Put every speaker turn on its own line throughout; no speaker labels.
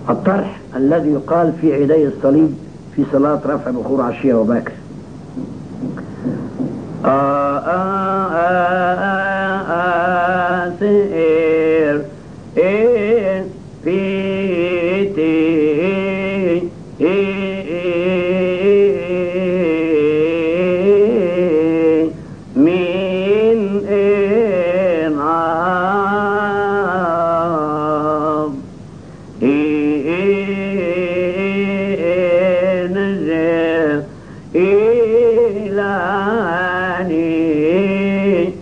الطرح الذي يقال في عيدي الصليب في صلاة رفع بخور عشية وباكر. سير بيتي من إنعام إنزل إلاني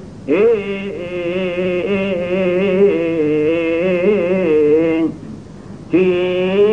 في